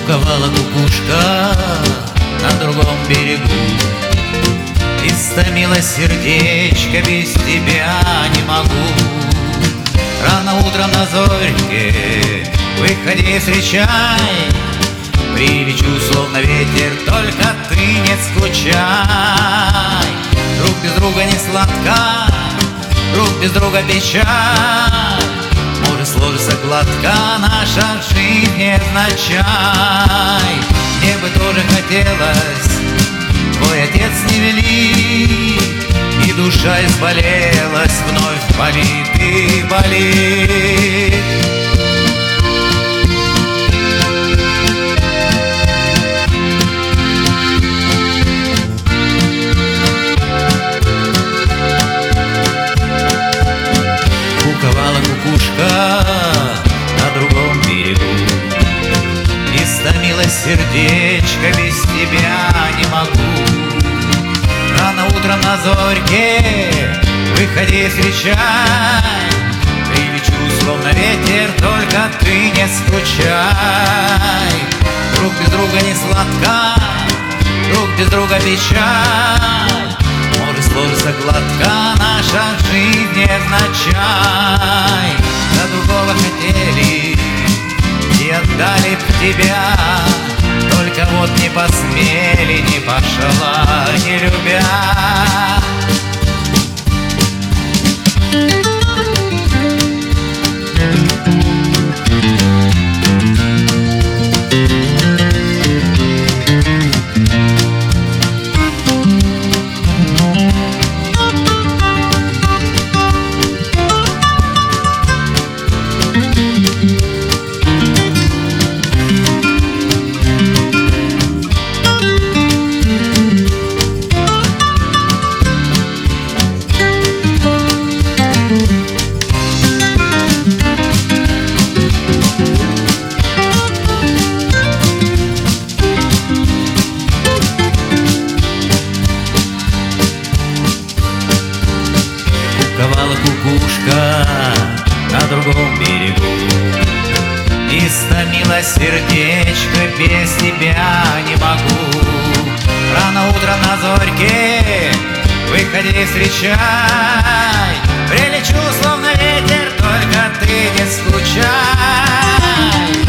Куковала кукушка на другом берегу. Истомилось сердечко, без тебя не могу. Рано утром на зорьке выходи, встречай. Прилечу, словно ветер, только ты не скучай. Друг без друга не сладка, друг без друга печаль. Может сложится гладко наша жизнь невзначай. Мне бы тоже хотелось, твой отец не велит, и душа изболелась, вновь болит и болит. Куковала кукушка на другом берегу. Истомилось сердечко, без тебя не могу. Рано утром на зорьке выходи, встречай. Прилечу, словно ветер, только ты не скучай. Друг без друга не сладка, друг без друга печаль. Может сложится гладко наша жизнь невзначай. За другого хотели и отдали б тебя, только вот не посмели, не пошла, не любя. Куковала кукушка на другом берегу. Истомилось сердечко, без тебя не могу. Рано утром на зорьке выходи, встречай. Прилечу, словно ветер, только ты не скучай.